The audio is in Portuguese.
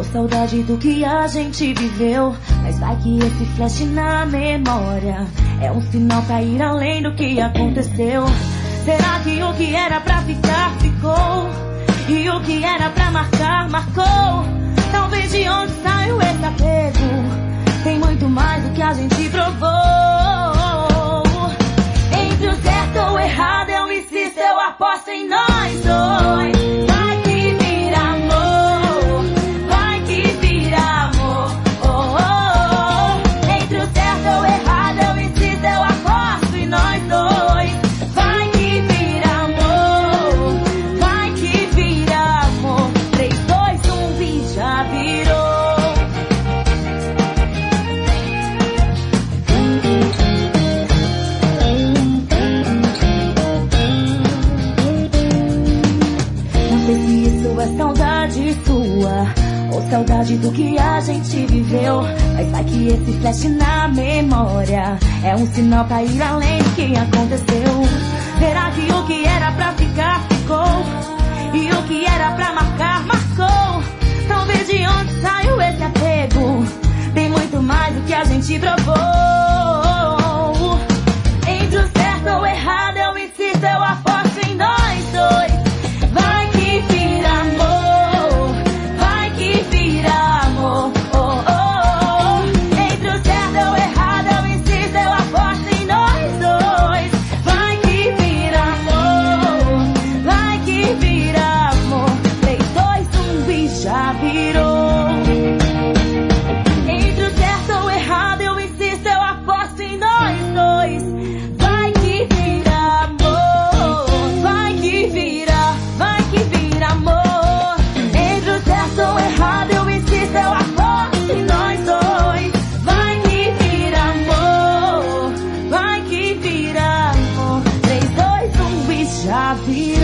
saudade do que a gente viveu, mas vai que esse flash na memória é um sinal pra ir além do que aconteceu. Será que o que era pra ficar, ficou? E o que era pra marcar, marcou? Talvez de onde saiu esse apego tem muito mais do que a gente provou. Entre o certo ou o errado eu insisto, eu aposto em nós dois. Vai que vira amor, vai que vira amor, oh, oh, oh. Entre o certo ou o errado eu insisto, eu aposto em nós dois. Vai que vira amor, vai que vira amor. 3, 2, 1, e já virou. É saudade sua ou saudade do que a gente viveu, mas vai que esse flash na memória é um sinal pra ir além do que aconteceu. Será que o que era pra ficar, ficou? E o que era pra marcar, marcou? Talvez de onde saiu esse apego tem muito mais do que a gente provou. Entre o certo ou o errado eu insisto, eu aposto em nós dois. Vai que vira amor, vai que vira amor, oh, oh, oh. Entre o certo ou o errado eu insisto, eu aposto em nós dois. Vai que vira amor, vai que vira amor. 3, 2, 1, e já virou. Entre o certo ou o errado eu insisto, eu aposto em nós dois. Vai que vira amor, vai que vira amor. Entre o certo ou o errado eu insisto, eu aposto em nós dois. Vai que vira amor, vai que vira amor. 3, 2, 1, e já virou.